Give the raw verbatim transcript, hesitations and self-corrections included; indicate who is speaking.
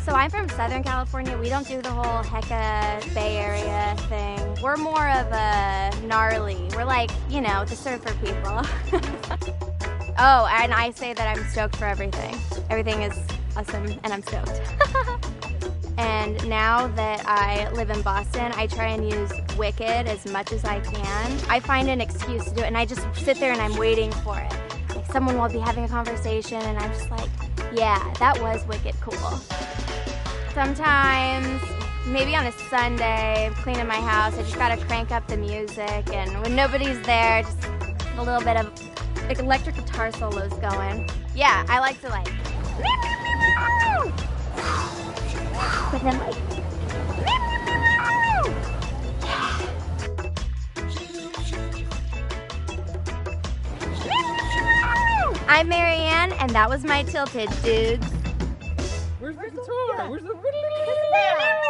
Speaker 1: So I'm from Southern California. We don't do the whole hecka Bay Area thing. We're more of a gnarly. We're like, you know, the surfer people. Oh, and I say that I'm stoked for everything. Everything is awesome, and I'm stoked. And now that I live in Boston, I try and use Wicked as much as I can. I find an excuse to do it, and I just sit there and I'm waiting for it. Like someone will be having a conversation, and I'm just like, yeah, that was wicked cool. Sometimes, maybe on a Sunday, I'm cleaning my house, I just gotta crank up the music, and when nobody's there, just a little bit of like electric guitar solos going. Yeah, I like to like, but then like, I'm Marianne, and that was my Tilted, dudes.
Speaker 2: Where's the guitar? Where's the...